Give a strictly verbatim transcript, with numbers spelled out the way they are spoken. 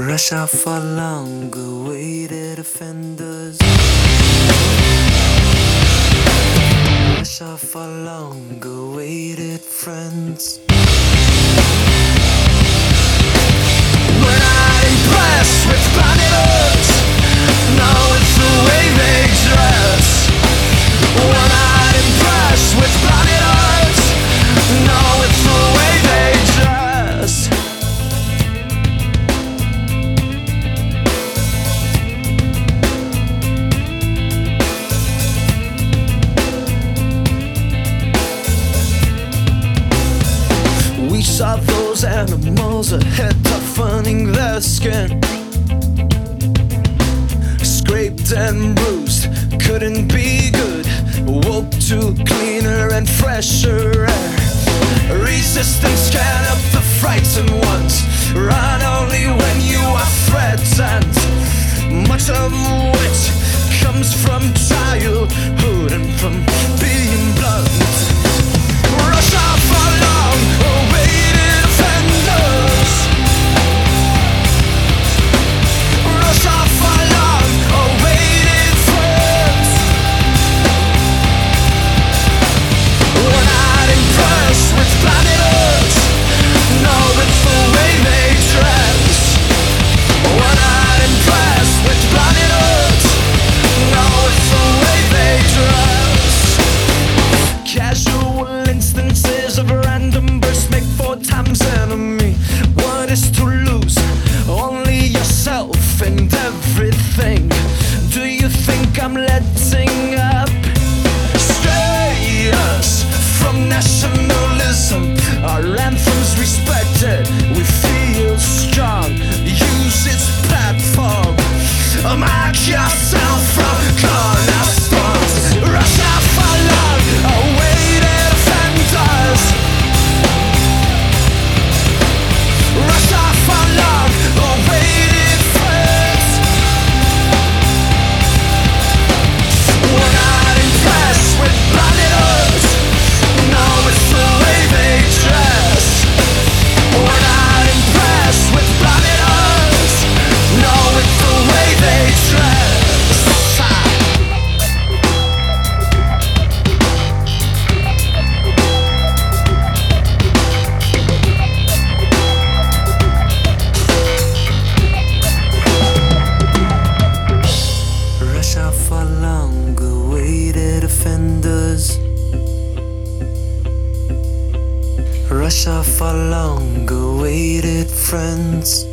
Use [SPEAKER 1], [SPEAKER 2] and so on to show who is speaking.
[SPEAKER 1] Rush out for long-awaited offenders. Rush out for long-awaited friends. We're not impressed with planet no, it's the way they dress. We're not impressed with planet no, it's the way they dress. We saw those animals ahead toughening their skin, scraped and bruised, couldn't be good. Woke to cleaner and fresher air. Resistance can help the frightened ones. Run only when you are threatened. Much of which comes from childhood and from being blunt. Rush out for long awaited offenders. Rush out for long awaited friends. We're not impressed with planet Earth. No, it's the way they dress. We're not impressed with planet Earth. No, it's the way they dress. Casual instances of random bursts make four times enemy. What is to lose? Only yourself and everything. Do you think I'm letting up? Stray us from nationalism. Our anthem's respected. We feel strong. Use its platform. Mark yourself from cornerstones. Rush out for long awaited offenders. Rush out for long awaited friends. We're not impressed with planet Earth. No, it's the way they dress. We're not impressed with planet Earth. No, it's the way they dress. Rush out for long-awaited offenders. Rush out for long-awaited friends.